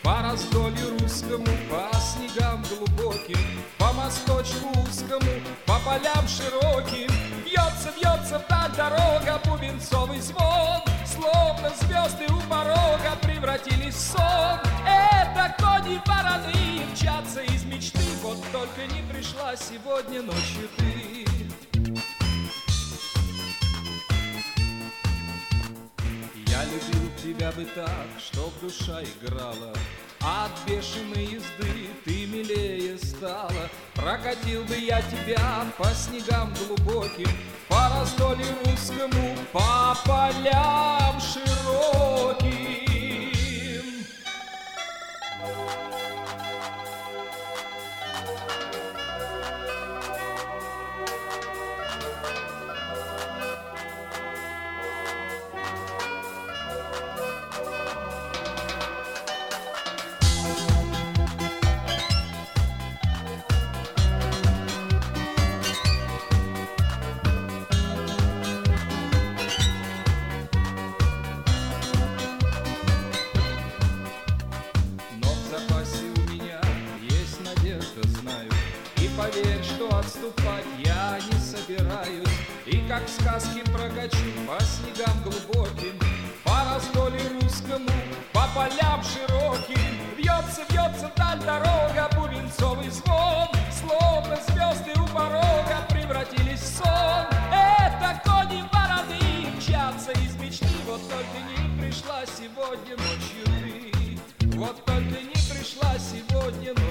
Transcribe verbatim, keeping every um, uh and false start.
по раздолью русскому, по снегам глубоким, по мосточку узкому, по полям широким. Бьется, бьется вдаль дорога, бубенцовый звон, словно звезды у порога превратились в сон. Это кони вороны мчатся из мечты, вот только не пришла сегодня ночью ты. Я любил тебя бы так, чтоб душа играла, а от бешеной езды ты милее стала. Прокатил бы я тебя по снегам глубоким, по раздолью русскому, по полям широким. Поверь, что отступать я не собираюсь, и как в сказке прокачу по снегам глубоким, по раздолью русскому, по полям широким. Бьется, бьется вдаль дорога, бубенцовый звон, словно звезды у порога превратились в сон. Это кони вороны мчатся из мечты, вот только не пришла сегодня ночью ты, вот только не пришла сегодня ночью.